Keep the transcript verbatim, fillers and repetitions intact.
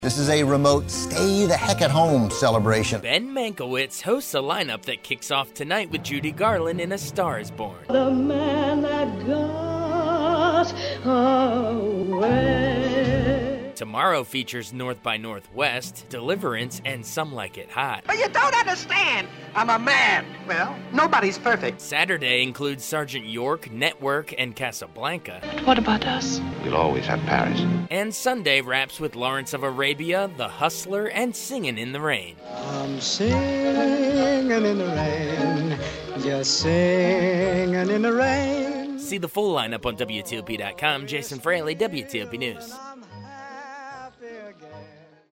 This is a remote stay-the-heck-at-home celebration. Ben Mankiewicz hosts a lineup that kicks off tonight with Judy Garland in A Star Is Born. The man that got away. Tomorrow features North by Northwest, Deliverance, and Some Like It Hot. But you don't understand. I'm a man. Well, nobody's perfect. Saturday includes Sergeant York, Network, and Casablanca. What about us? You'll always have Paris. And Sunday wraps with Lawrence of Arabia, The Hustler, and Singin' in the Rain. I'm singing in the rain, just singing in the rain. See the full lineup on W T O P dot com. Jason Fraley, W T O P News.